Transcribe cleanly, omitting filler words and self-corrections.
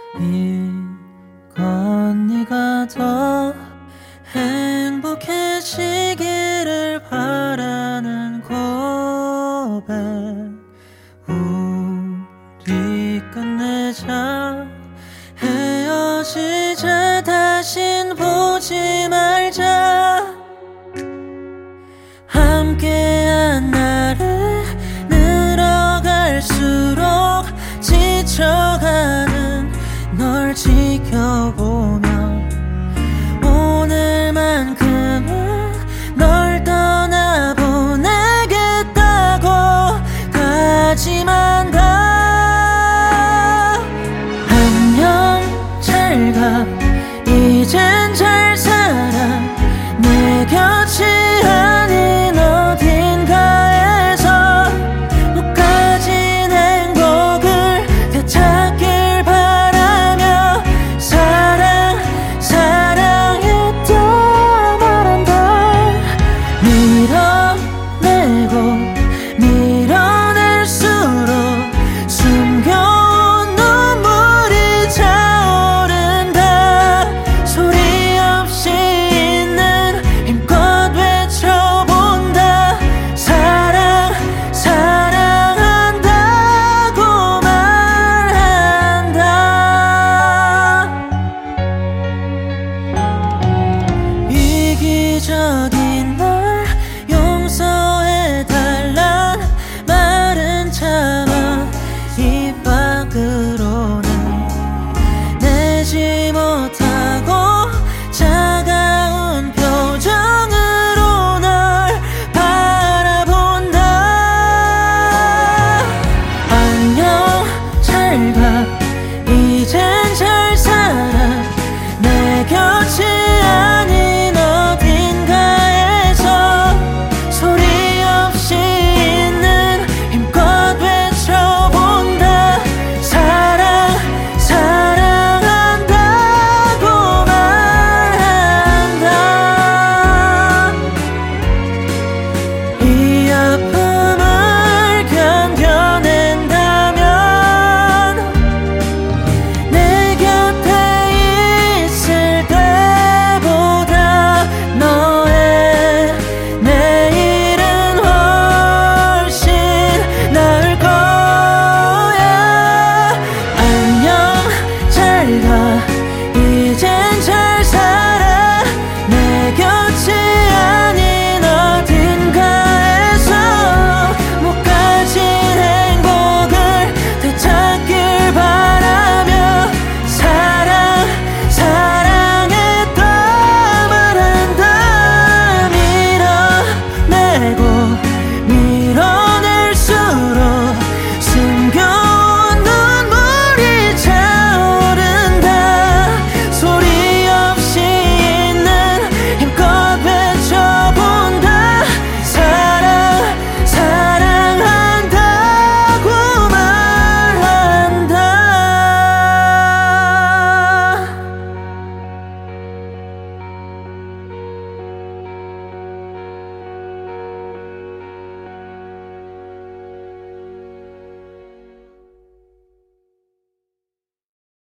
이건 네가 더 행복해지기를 바라는 고백. 우리 끝내자, 헤어지자, 다신 보지 말자. 함께한 날을 늘어갈수록 지쳐가는 널 지켜보며 오늘만큼은 널 떠나보내겠다고 다짐한다. 안녕 잘가, 이젠 잘 살아. 내 곁이 아닌 어딘가에서 못 가진 행복을 되찾길 바라며 사랑했다 말한다. 밀어내고 밀어낼수록 숨겨온 눈물이 차오른다. 소리 없이 있는 힘껏 외쳐본다. 사랑한다고 말한다. 이기적인 날 용서해달란 말은 차마 입 밖으로는 내지 못하고 차가운 표정으로 널 바라본다. 안녕 잘가,